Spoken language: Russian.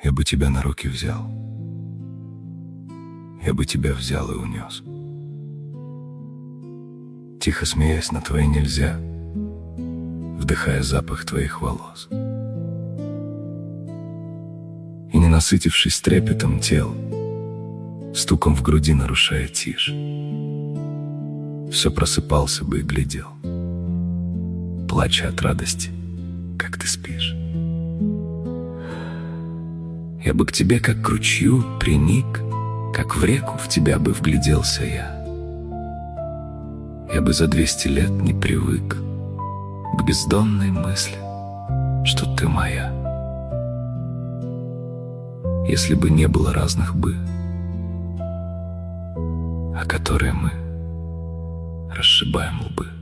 Я бы тебя на руки взял. Я бы тебя взял и унес. Тихо смеясь на твои нельзя, вдыхая запах твоих волос. И не насытившись трепетом тел, стуком в груди нарушая тишь, все просыпался бы и глядел, плача от радости, как ты спишь. Я бы к тебе, как к ручью, приник, как в реку в тебя бы вгляделся я. Я бы за 200 лет не привык к бездонной мысли, что ты моя. Если бы не было разных «бы», о которые мы расшибаем лбы.